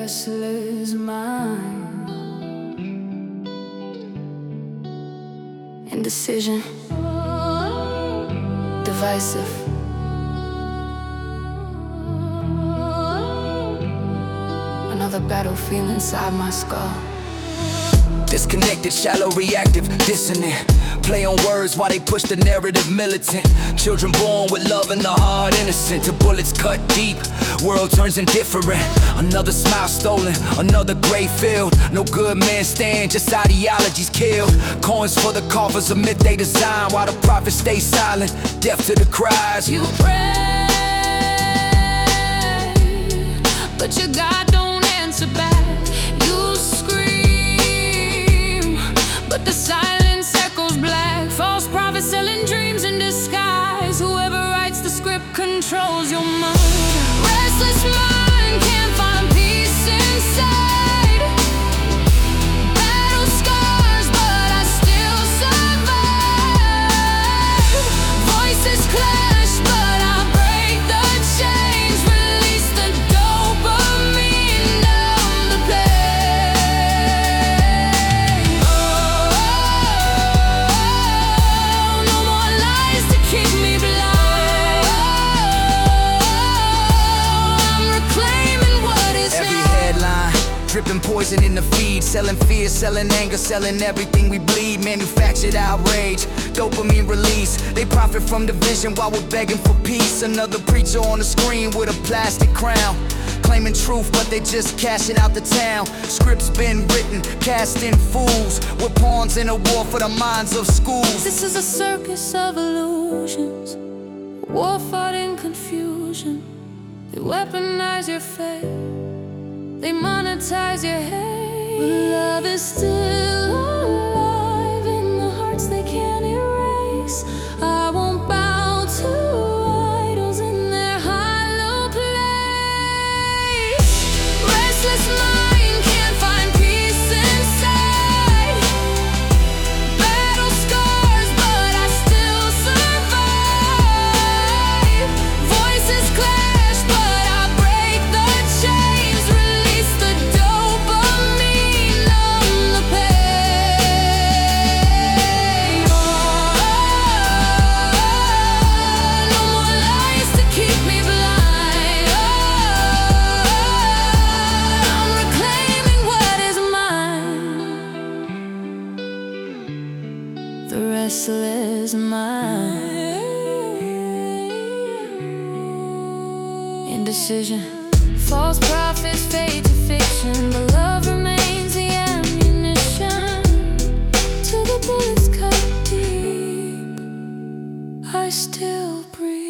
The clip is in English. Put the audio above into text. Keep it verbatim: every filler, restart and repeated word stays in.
restless mind, indecision, divisive. Another battlefield inside my skull. Disconnected, shallow, reactive, dissonant. Play on words while they push the narrative militant. Children born with love in the heart, innocent. The bullets cut deep, world turns indifferent. Another smile stolen, another grave filled. No good man stand, just ideologies killed. Coins for the coffers, a myth they design, while the prophets stay silent, deaf to the cries. You pray, but your God don't answer back. You scream, but the silence echoes black. False prophets selling dreams in disguise. Whoever writes the script controls your mind. Restless mind can't find peace inside. Battle scars, but I still survive. Voices clash, but I break the chains. Release the dopamine, numb the pain. Oh, no more lies to keep me blind. I'm reclaiming what is Every mine. headline, dripping poison in the feed. Selling fear, selling anger, selling everything we bleed. Manufactured outrage, dopamine release. They profit from division while we're begging for peace. Another preacher on the screen with a plastic crown, claiming truth, but they just cashing out the town. Scripts been written, casting fools. We're pawns in a war for the minds of schools. This is a circus of illusions, war fought in confusion. They weaponize your faith, they monetize your hate. But love is still alive in the hearts they can't erase. I won't bow to idols in their hollow place. Restless mind can't find peace inside. Battle scars, but I still survive. Voices clash, but I break the chains. Release the dopamine, numb the pain. Oh, no more lies to keep me blind. Oh, I'm reclaiming what is mine. The restless mind, indecision. False prophets fade to fiction, but love remains the ammunition. Till the bullets cut deep, I still breathe.